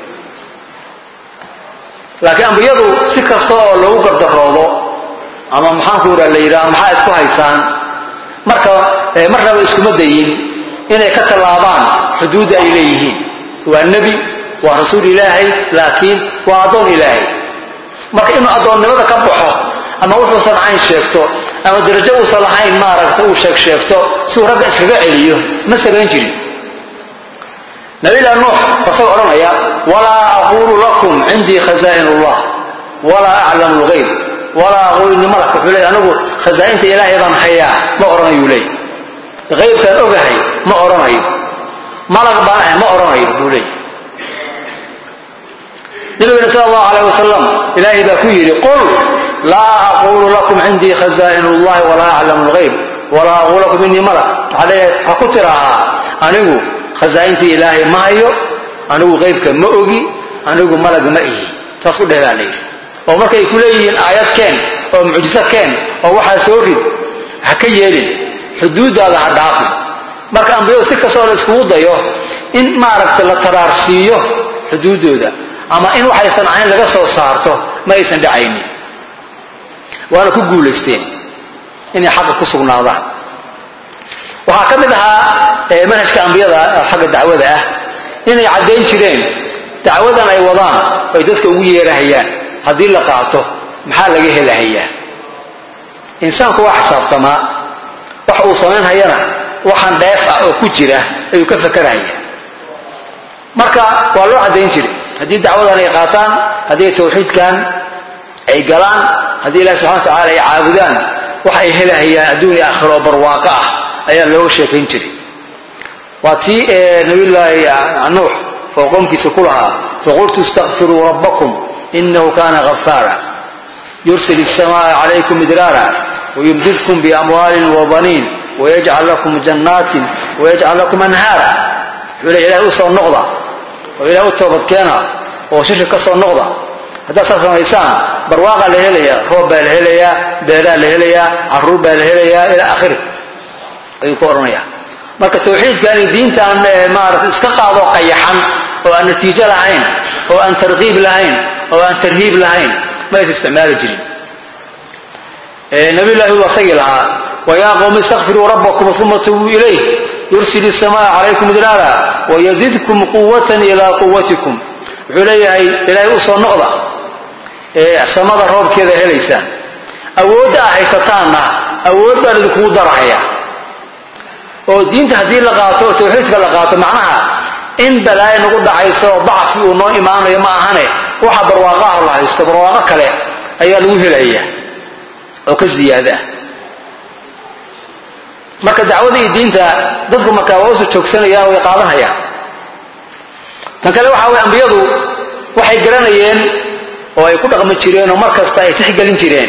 لكن أنبياء سكستوا لو قد رضوا أما محاكور اللي يرى محا إسكو هيسان مرة إسكو مدين إنه كتلابان حدود إليهين والنبي ورسول إلهي لكن وأضون إلهي مرة إنه أضون لماذا كبحه أما وحو صنعين شيكتو أما درجة وصلحين ما ركتو شيكتو سورة إسكو إليه مثل ينجري نبي الله نوح فصل أرنا يا ولا أقول لكم عندي خزائن الله ولا أعلم الغيب ولا أقول إني ملك فلي أنا أقول خزائن إلهي ضم حياة ما أرنا يولي غيب كان أقهي ما أرنا يولي ملك بانه ما أرنا يولي نبي صلى الله عليه وسلم إلهي بكيري قل لا أقول لكم عندي خزائن الله ولا أعلم الغيب ولا أقول لكم إني ملك عليه فقترها أنا أقول خزائنتي إلهي ما هيو أنو غيبك ما أوجي أنو ملك ما إيه تصل ده عليه ومركا يقول لي آيات كان أو معجزات كان أو واحد سوري حكيلي حدود هذا عدافي مركا أنبياء سكة صار اسمه ضياه إن ما عرفت الترارسيه حدود هذا أما إن واحد يصنعين لقصة صارته ما يصنع عيني وأنا كقول استين إني حق قصنا هذا وهكذا منهج كأنبياء حق الدعوة ده إنه يعدين شرين دعوة أي وضان ويدتك ويا رهيان هذه اللي قاعته محل جه لهيان إنسان هو حساب تما وحوصلين هينا وحن دافع وكجرة يكفك رهيان مركا والله عدين شرين هذه الدعوة أي قاطان هذه التوحيد كان أي قلان هذه الله سبحانه وتعالى يعابدان وحي هلهيان دون آخر وبرواقع أي اللي هو شيء جري واتي نبي الله نوح فقوم كسكولها فقلت استغفروا ربكم إنه كان غفارا يرسل السماء عليكم مدرارا ويمددكم بأموال وبنين ويجعل لكم جنات ويجعل لكم أنهارا إلى أوصل النقضة وإلى أوتوبة كينا وشيش كسر النقضة هذا صار إنسان برواقة لهليا روبة لهليا بيرا لهليا عروبة لهليا إلى آخره يقولون marka tawxiidkan diinta aan maarad iska qaado qayaxan oo aan natiijo lahayn oo aan tarqiib lahayn oo aan tarhiib lahayn ma isticmaali jirin nabi ilaahi wa sallallahu wa ya qawmi astaghfiru rabbakum thumma tubu ilayhi yursilu as-samaa 'alaykum midrara wa yazidkum quwwatan ila quwwatikum xulayhi ilaahi u soo noqda samada roobkeeda helaysaan awood ahaysataana awood baa idinku darahaya oo diinta hadii la qaato tawxiidka la qaato macnaha in balaay nagu dhacayso dacaf uu noo imaanayo ma ahane waxa barwaaqa Allah istabarwaaqa kale ayaa lagu helayaa oo ka ziyaada marka dacwadii diinta dadku marka waa soo joogsanayaan oo qaadanayaan tan kale waxa way anbiyadu waxay garanayeen oo ay ku dhaqmi jireen oo markasta ay tixgelin jireen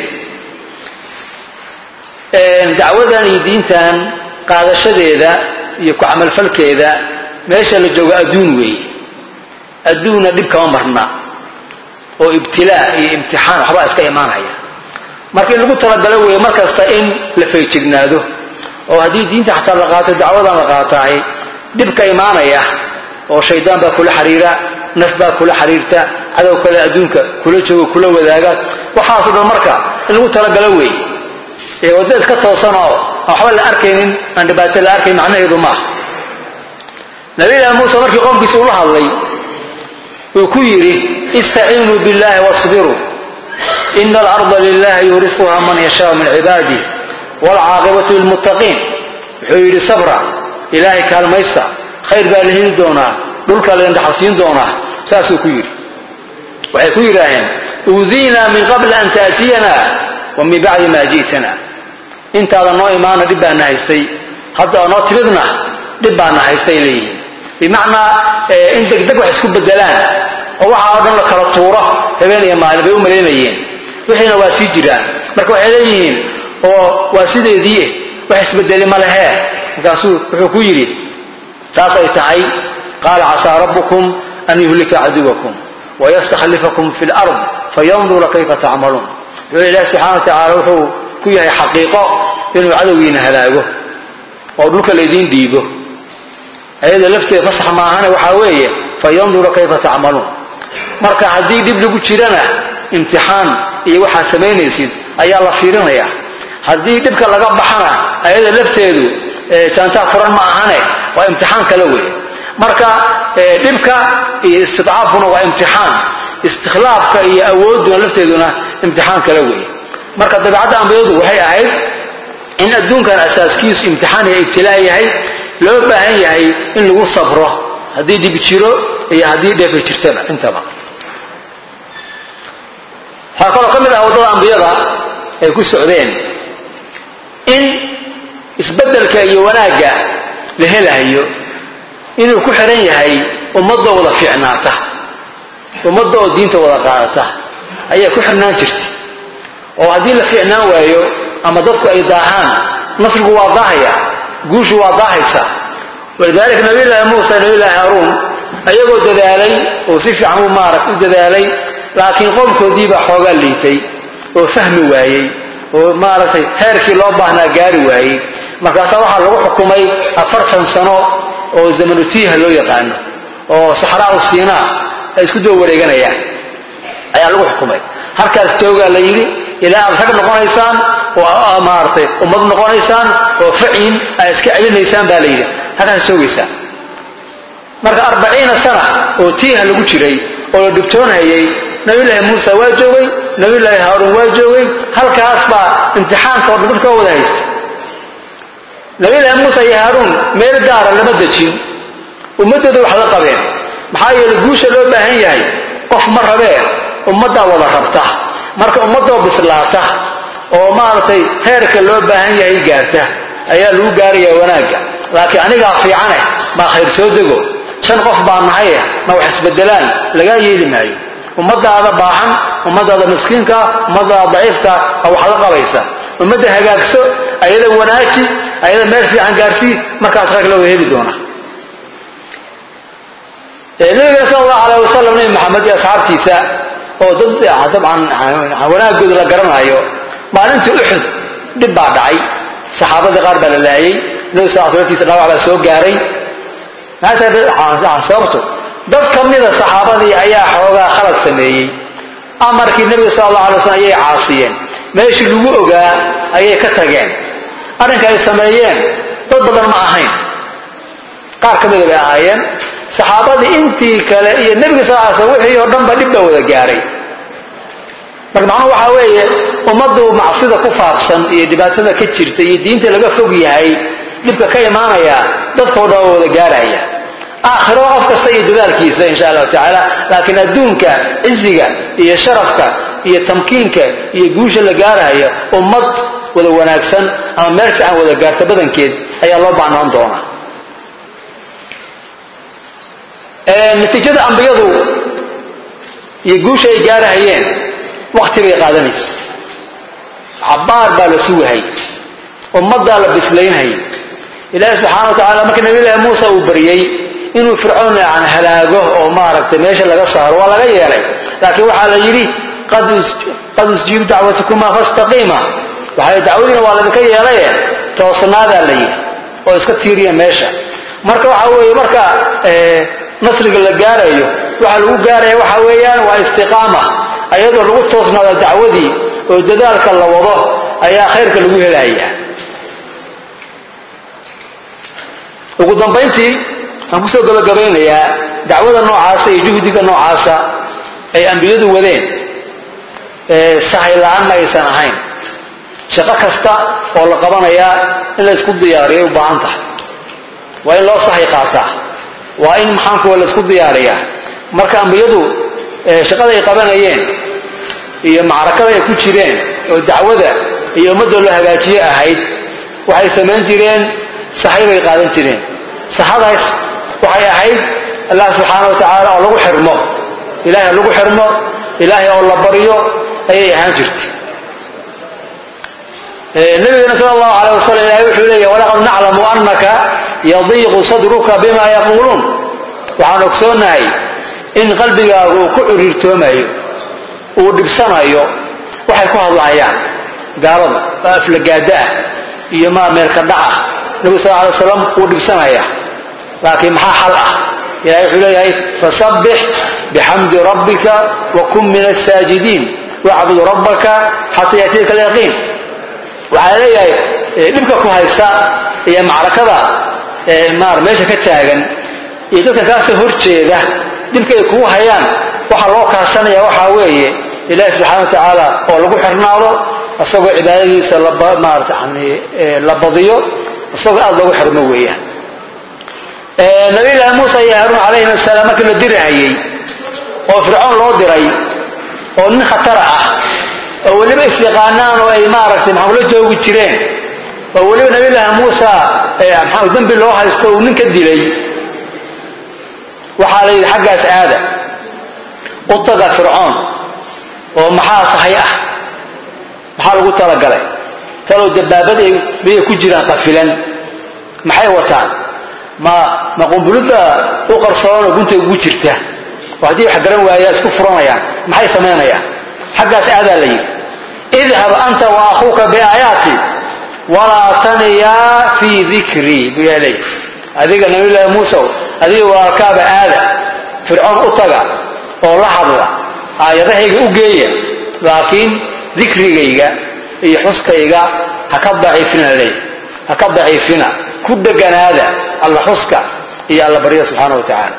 dacwadan iyo diintan qaadashadeeda iyo ku amal falkeeda meesha la joogo adduun weey adduuna dib kama marna oo ibtilaa iyo imtixaan waxba iska imaanaya markii lagu talagalo weey markasta in la feejignaado oo hadii diinta xataa la qaato dacwadan la qaatay dib ka imaanaya oo shaydaan baa kula xariira naf baa kula xariirta cadow kale adduunka kula joogo kula wadaaga waxa soo marka in lagu talagalo weey ee wadada ka toosan oo waxba la arkaynin aan dhibaato la arkay macnaheedu ma nabi Muuse markii qoomkiisa uu la hadlay uu ku yiri istaeenu billahi wasbiru inna al-ardha lillahi yurithuha man yashaa min ibadihi wal 'aqibatu lil muttaqin wuxuu yiri sabra ilaahi kaalmaysta khayr baa leeyahay doona dhulka la indhaxsiin doona ساسو كيري وحيكون راهن أوذينا من قبل أن تأتينا ومن بعد ما جئتنا انت هذا النوع إيمانا دبانا هيستي حتى أنا تبضنا دبانا هيستي ليه بمعنى انت كدك وحسكب بالدلان ووحا أردن لك الطورة هبين يمانا بيوم مليميين وحينا واسي جيران مركو حيليين واسيدي ديه وحسب الدلين مالها وكاسو وحكويري تاسا يتعي قال عسى ربكم أن يهلك عدوكم ويستخلفكم في الأرض فينظر كيف تعملون يقول الله سبحانه وتعالى وحو كوية حقيقة إنه عدوين هلاقه وأدوك الذين ديبه هذا لفتة فصح معنا وحاوية فينظر كيف تعملون مركا عدي ديب لقو تشيرنا امتحان وحا سمين يسيد أي الله فيرنا يا عدي ديبك لقب بحنا هذا لفتة دو كانت فرن معنا وامتحان كلوي marka dhibka iyo istidcaafuna waa imtixaan istikhlaafka iyo awooduna lafteeduna imtixaan kala weey marka dabeecadda ambiyadu waxay ahayd in adduunkan asaaskiisu imtixaan iyo ibtilaa yahay loo baahan yahay in lagu sabro hadii dib jiro iyo hadii dheef jirtaba intaba halka kamid ah wadada ambiyada ay ku socdeen in isbeddelka iyo wanaaga la helayo inuu ku xiran yahay ummadda wada fiicnaata ummadda oo diinta wada qaadata ayaa ku xirnaan jirtay oo hadii la fiicnaan waayo ama dadku ay daahaan nasrigu waa daahaya guushu waa daahaysa walidaalika nabiyullaahi muusa nabiyullaahi haaruun ayagoo dadaalay oo si fiican u maarak u dadaalay laakiin qowmkoodii baa xoogaa liitay oo fahmi waayey oo maaragtay heerkii loo baahnaa gaari waayey markaasaa waxaa lagu xukumay 40 sano oo zamanutiha loo yaqaano oo saxraa siinaa ay isku doo wareeganayaan ayaa lagu xukumay halkaas jooga la yiri ilaa aad ka noqonaysaan oo amaartay ummad noqonaysaan oo faciin ay iska celinaysaan baa la yiri halkaas joogaysaa marka 40 sano oo tiiha lagu jiray oo dhibtoonayay nabiyullaahi muusa waa joogay nabiyullaahi haaruun waa joogay halkaas baa imtixaanka oo dadka wada haystay nabiyullaahi muusa iyo haaruun meel gaar ah lama dajin ummadooda wax la qabeen maxaa yeelay guusha loo baahan yahay qof ma rabee ummadda wada rabta marka ummadoo bislaata oo maartay heerka loo baahan yahay gaarta ayaa lagu gaarayaa wanaaga laakiin aniga fiicane ma khayr soo dego shan qof baa nahay ma wax isbedelaan laga yeeli maayo ummadaada baahan ummadaada miskiinka ummadaada daciifka wax la qabaysa ummadda hagaagso ayada wanaaji ayada meel fiican gaarsi markaas rag loo heli doona nabiga sallallahu alayhi wasallam nabi maxamed iyo asxaabtiisa oo dad dabcan wanaagooda la garanayo maalintii Uhud dib baa dhacay saxaabada qaar baa la laayay nabi sallallahu alayhi wasallam dhaawac soo gaaray hada sababto dad kamida saxaabadii ayaa xoogaa khalad sameeyay amarkii nabi sallallahu alayhi wasallam ayay caasiyeen meeshii lagu ogaa ayay ka tageen arrinka ay sameeyeen dad badan ma ahayn qaar kamida bay ahaayeen saxaabadii intii kale iyo nabiga sallallahu alayhi wasallam wixii oo dhan ba dib wada gaaray marka macnaheedu waxa weeye ummadu macsida ku faafsan iyo dhibaatada ka jirta iyo diinta laga fog yahay dibka ka imaanaya dadka oo dhan wada gaaraya aakhiro qof kasta iyo dadaalkiisa insha Allah taala laakiin adduunka iziga iyo sharafka iyo tamkiinka iyo guusha la gaarayo ummad wada wanaagsan ama meel fiican wada gaarta badankeed ayaa loo baahnaan doonaa natiijada ambiyadu iyo guusha ay gaarayeen waqti bay qaadanaysa cabaar baa la suuhay ummadda la bislaynay ilaahay subhanahu wa ta'ala markii nabi Muusa uu bariyay inuu fircoon aan halaago oo maaragtay meesha laga saaro waa laga yeelay laakiin waxa la yiri qad usjib da'watukuma fastaqima waxa da'wadina waa laga yeelay toosnaada la yiri oo iska tiiriya meesha marka waxa weeye marka nasriga la gaarayo waxa lagu gaarayo waxa weeyaan waa istiqaama ayadoo lagu toosnaado dacwadii oo dadaalka la wado ayaa khayrka lagu helayaa ugu dambeyntii aan ku soo gabagabeynayaa dacwada noocaas iyo juhdiga noocaas ay ambiyadu wadeen sahaylaan ma aysan ahayn shaqo kasta oo la qabanaya in la isku diyaariyo u baahan tahay waa in loo sahay qaataa waa in maxaan ku la isku diyaariyaa marka ambiyadu shaqada ay qabanayeen iyo macrakada ay ku jireen oo dacwada iyo ummadda loo hagaajiye ahayd waxay samayn jireen saxay bay qaadan jireen saxadaas waxay ahayd Allah subhanahu wa ta'ala oo lagu xirmo ilaahay oo la bariyo ayay ahaan jirtay nabiyuna sallallahu alayhi wasallam wuxuu leeyahay walaqad na'lamu annaka yadhiqu sadruka bima yaqulun waxaan ogsoonahay in qalbigaagu ku urirtoomayo uu dhibsanayo waxay ku hadlayaan gaalada aflagaada iyo ma meel ka dhaca nabi sallallahu alayhi wasallam uu dhibsanaya laakiin maxaa xal ah ilaahay wuxuu leeyahay fasabbih bihamdi rabbika wa kum min as-sajidin wa'bud rabbaka hatta yatika al-yaqin waxaa leeyahay dhibka ku haysta iyo macrakada meesha ka taagan iyo dadka kaas horjeeda dhibka ay ku hayaan waxa loo kaashanaya waxa weeye ilaahay subhanahu wa ta'ala oo lagu xirnaado asagoo cibaadadiisa la badiyo asagoo aad lagu xirmo weeyaan nabi ilaahay Muuse iyo Haarun alayhi salaam markii la dirayay oo Fircoon loo diray oo nin khatar ah oo waliba istiqaanaan oo ay maxaa la joogi jireen oo waliba nabi ilaahay Muuse maxaa dambi loo haysto oo nin ka dilay waxa la yiri xaggaas aada u taga Fircoon oo maxaa sahay ah maxaa lagu tala galay talo dabaabada bay ku jiraan qafilan maxay wataan ma qunbulada u qarsoon gunta ugu jirta waxdii wax garan waaya isku furanayaan maxay sameynayaan xaggaas aada la yiri idhab anta wa akhuka bi ayati wala taniya fi dhikri bi alay adiga nabi ilaahay Muuse adiga waa kaaba aada Fircoon u taga oo la hadla aayadahayga u geeya laakiin dhikrigayga iyo xuskayga ha ka daciifina ku dhaganaada alla xuska iyo alla bariya subhanahu wa ta'ala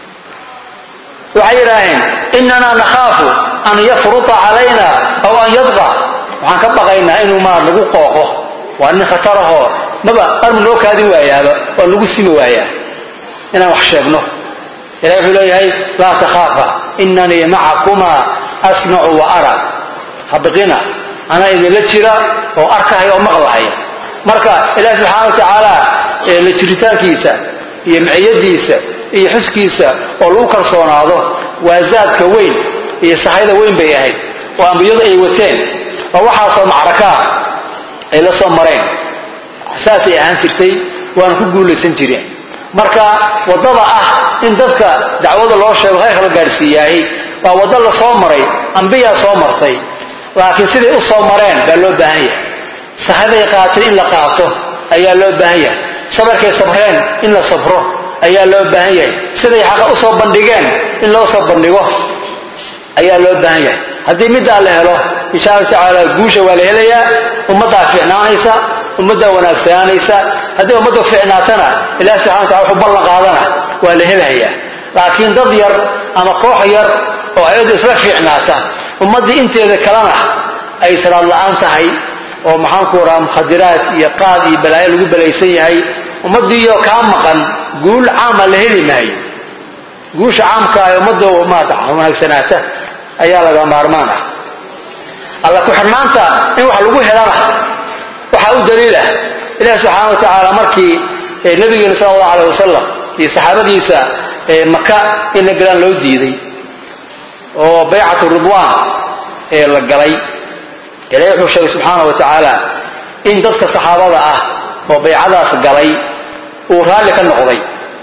وعيرين إننا نخاف أن يفرط علينا أو أن يضغى وعن كبغينا إنه ما نقول قوقه وأن خطره ما بقى قرم لوك هذه وياه وأن نقول سمي وياه إنا وحشبنه إلهي لا تخافا إنني معكما أسمع وأرى حبقنا أنا إذا لتشرى وأركه يوم مغضعي مركا إله سبحانه وتعالى لتشريتان كيسا يمعيد ديسا يحس كيسا ولو كرسون هذا وزاد كوين يسحيد وين بيهيد وأنبيض أيوتين ووحاصل معركة إلى صمرين أساسي أهم ترتي وأنا كقول لسنجرين marka wadada ah in dadka dacwada loo sheego hay kala gaarsiiyay waa wada la soo maray anbiya soo martay laakiin sidii u soo mareen baa loo baahan yahay sahaday qaatay in la qaato ayaa loo baahan yahay sabarkay sabreen in la sabro ayaa loo baahan yahay sidii xaq u soo bandhigeen in loo soo bandhigo ayaa loo baahan yahay hadii mid la helo insha Allah taala guusha waa la helayaa ummadda fiicnaanaysa ummadda wanaagsanaysa hadii ummadda fiicnaatana ilaahay subhanahu wa ta'ala wuxuu ballan qaadana waa la helayaa laakiin dad yar ama koox yar oo ayadu isla fiicnaata ummadda inteeda kalena ay salaad la'aan tahay oo maxaan ku raam khadiraat iyo qaad iyo balaayo lagu balaysan yahay ummaddiyo ka maqan guul caam la heli maayo guusha caamka ay ummadda wanaagsanata ayaa laga maarmaan ah alla ku xirnaanta in wax lagu helana waxa uu daliila ilaahay subhanahu wa ta'ala markii nabiga sallallahu alayhi wasallam iyo saxaabadiisa Makka in galaan loo diiday oo bay'atu ridwaan la galay ilaahay wuxuu sheegay subhanahu wa ta'ala in dadka saxaabada ah oo bay'adaas galay uu raali ka noqday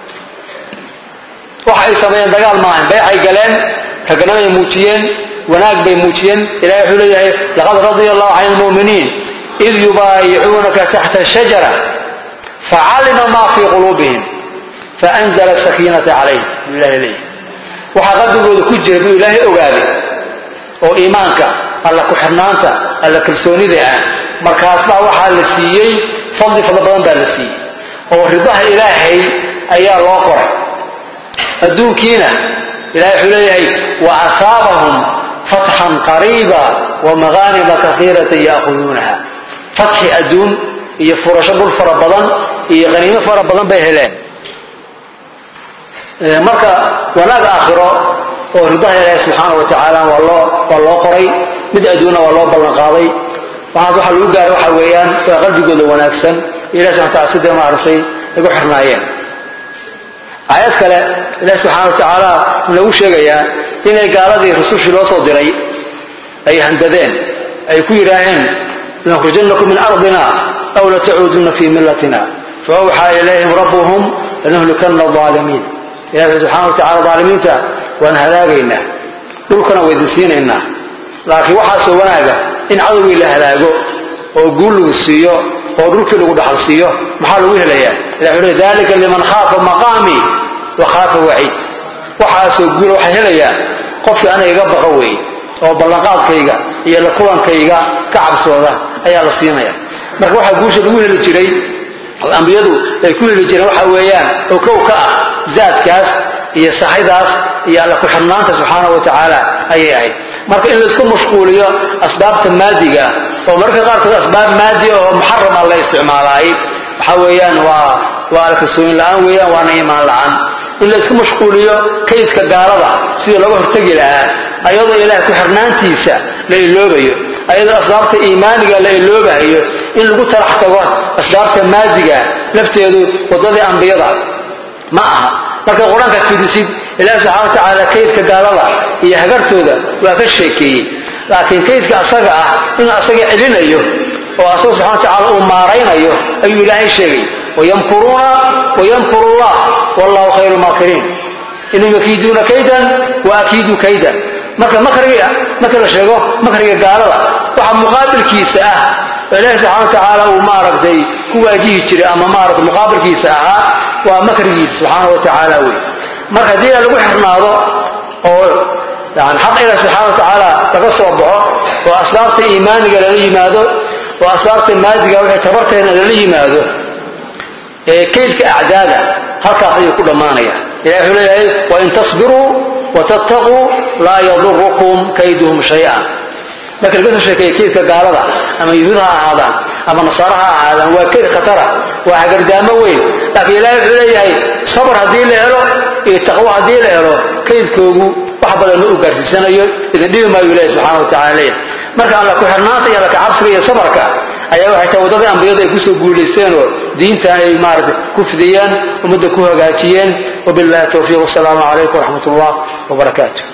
waxa ay sameeyeen dagaal ma ahan bay'ay galeen kaganay muujiyeen wanaag bay muujiyeen ilaahay wuxuu leeyahay laqad radiyallahu 'anil mu'miniin إذ يبايعونك تحت الشجرة فعلم ما في قلوبهم فأنزل السكينة عليهم بالله إليه وحقدوا كجر بالله أغادي وإيمانك الله كحرنانك الله كرسوني ذي مركز الله وحال لسيي فضل بدن بالسي ورضاه إلهي أيها الله قرأ الدون كينا إلهي حليه وأصابهم فتحا قريبا ومغانم كثيرة يأخذونها فتح أدون هي فرش بالفربضان هي غنيمة فربضان بهلان marka wanaag aakhiro oo ridaha Ilaahay subhanahu wa ta'ala wallo qoray mid adduuna wallo ballan qaaday waxa lagu gaaro waxa weeyaan qalbigooda wanaagsan Ilaahay subhanahu wa ta'ala sidoo ma aragtay igu xirnaayeen ayad kale Ilaahay subhanahu wa ta'ala lagu sheegaya inay gaaladii rasuushii loo soo diray ay handadeen ay ku yiraahdeen nakhrujannakum min ardina aw la ta'uduna fi millatina فأوحى إليهم ربهم لنهلكن الظالمين إلهي سبحانه وتعالى ظالمينتا وانهلاقينا دولكنا ويدسينينا لكن waxaa soo wanaaga in cadawii la halaago oo guul lagu siiyo oo dhulkii lagu dhaxal siiyo maxaa lagu helayaa ilaahay dalika liman khafa maqami wa khafa wa'id waxaa soo guul waxa helayaa qofkii aniga iga baqa weey oo ballanqaadkayga iyo la kulankayga ka cabsooda ayaa la siinaya marka waxa guusha lagu heli jiray ambiyadu ay ku heli jireen waxa weeyaan oo ka zaadkaas iyo saxidaas iyo alla ku xirnaanta subhanahu wa ta'ala ayay marka in la isku mashquuliyo asbaabta maadiga oo marka qaarkood asbaab maadi oo muharram la isticmaalay waxa weeyaan waa alkasuun la'aan weeyaan waa iimaan la'aan in la isku mashquuliyo kaydka gaalada sida lagu hortagi lahaa ayadoo Ilaahay ku xirnaantiisa la iloobayo ayadoo asbaabta iimaaniga la iloobayo in lagu tarax tago asbaabta maadiga lafteedu wadada ambiyada ma aha marka quraanka fidisid Ilaahay subhanahu wa ta'ala kaydka gaalada iyo hagartooda waa ka sheekiyay laakiin kaydka asaga ah in asaga celinayo oo asaga subhanahu wa ta'ala uu maaraynayo ayuu Ilaahay sheegay wayamkuruna wayamkurullah wallahu khayrul makirin inna yakiduna kaydan wa akidu kaydan marka la sheego makriga gaalada waxa muqaabilkiisa ah Ilaahay subhanahu wa ta'ala uu maaragtay ku waajihi jiray ama maaragtay muqaabilkiisa ah waa makrigiisa subhanahu wa ta'ala weey marka hadii lagu xirnaado oo yani xaq Ilaahay subhanahu wa ta'ala laga soo baxo oo asbaabta iimaaniga la yimaado oo asbaabta maadiga waxay tabarteena la yimaado kaydka acdaada halkaas ayuu ku dhamaanaya Ilaahay wuxuu leeyahay wa in tasbiru wa tattaqu la yadurrukum kayduhum shay'an لكن قصة شكاية قالوا أما يهودها هذا أما نصارها هذا وكيف خطرة وحجر داموي لكن لا يحلي صبر هذه الهرو التقوى هذه الهرو كيف كوجو وحبل النوجر في السنة إذا دين ما يولي سبحانه وتعالى مركا على كحرناطي على كعبسرية صبرك أيها حتى وضع أنبياء يكسوا جولستين دين ثاني مارد كفديان ومدة كوها جاتيين وبالله التوفيق والسلام عليكم ورحمة الله وبركاته